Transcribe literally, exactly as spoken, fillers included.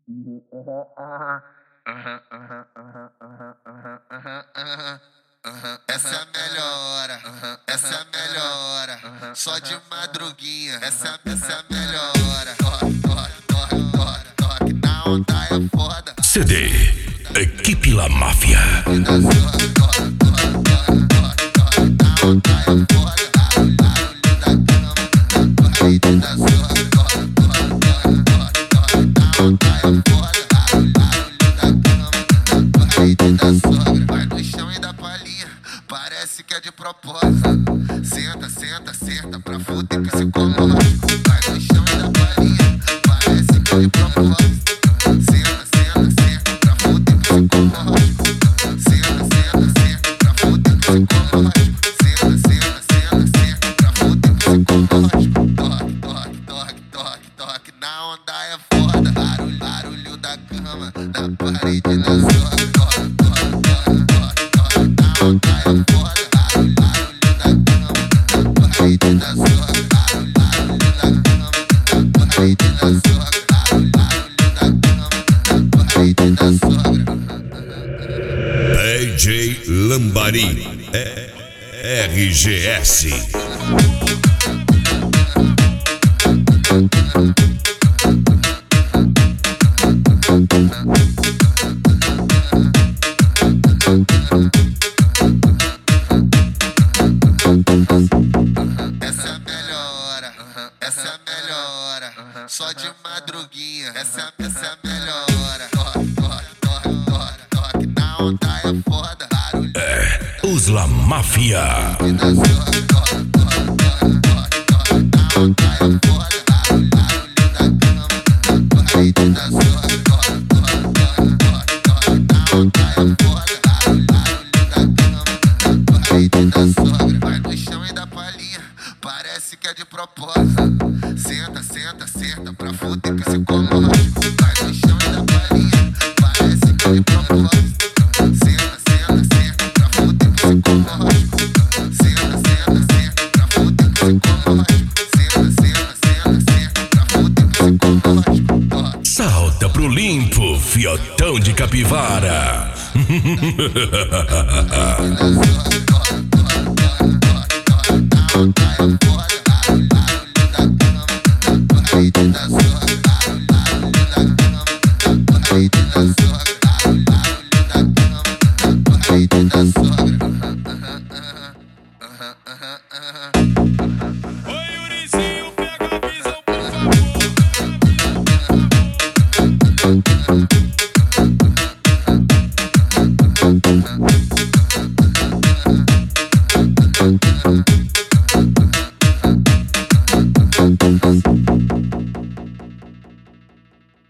Uhum, aham, aham, aham, aham, aham, aham, aham, aham, aham, aham, Essa é a melhor hora, aham, essa é a melhor hora. aham, Só de aham, madruguinha, aham, essa, aham, essa é a melhor hora. Toque, toque, toque, toque, toque, na onda é foda. C D Equipe La Máfia. Vida sua, toque, toque, toque, toque, toque, na onda é foda. Barulho da cama, parede da sua, toque, toque, toque, toque, toque, na onda é foda. Barulho da cama, parede da sogra. Vai no chão e dá palhinha, parece que é de propósito. Senta, senta, senta pra fuder psicológico. Vai no chão e dá palhinha, parece que é de propósito. Senta, senta, senta pra fuder psicológico. Senta, senta, senta pra fuder psicológico. Senta, senta, senta, senta pra fuder psicológico. Toque, toque, toque, toque, toque, na onda é foda. Barulho, barulho da cama, na parede da sua. Toque, toque, toque, toque, toque, na onda é foda. Barulho, barulho da cama, na parede da sua. Barulho, barulho da cama, na parede da sua. Barulho, barulho da cama, na parede da sogra. D J Lambari é R G S. Essa é a melhor hora, essa é a melhor hora. Só de madruguinha, essa, essa é a melhor hora. Toque, toque, toque, toque, toque, na onda é foda. Barulho Os La Máfia. da sua, toque, toque, toque, toque, toque, na onda é foda. Barulho, barulho da cama, parede da sua. Toque, toque, toque, toque, toque, na onda é foda. Barulho, barulho da cama, parede da sogra. Vai no chão e dá palhinha, parece que é de propósito. Senta, senta, senta pra fuder psicológico. Vai no chão e dá palhinha, parece que é de propósito. Senta, senta, senta pra fuder psicológico. Senta, senta, senta pra fuder psicológico. Senta, senta, senta, senta pra fuder psicológico. Toque. Salta pro limpo, fiotão de capivara. Vida sua, toque, toque, toque, toque, toque, na onda é foda.